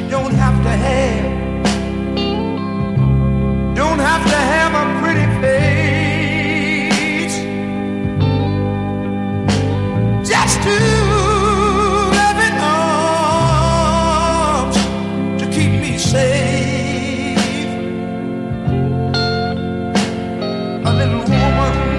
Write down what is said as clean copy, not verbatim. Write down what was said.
don't have to have a pretty face, just to have in arms to keep me safe. A little woman